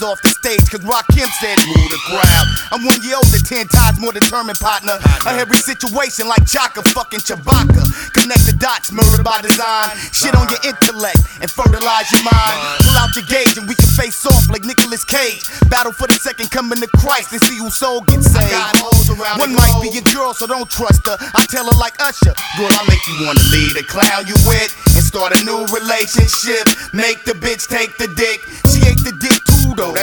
off the stage, cause Rakim said, move the crowd. I'm 1 year older, 10 times more determined, partner. A every situation like Chaka, fucking Chewbacca. Connect the dots, murder by design. Shit on your intellect and fertilize your mind. Pull out your gauge and we can face off like Nicolas Cage. Battle for the second coming to Christ and see whose soul gets saved. One might be your girl, so don't trust her. I tell her like Usher, girl, I make you wanna leave the clown you with and start a new relationship. Make the bitch take the dick. She ate the dick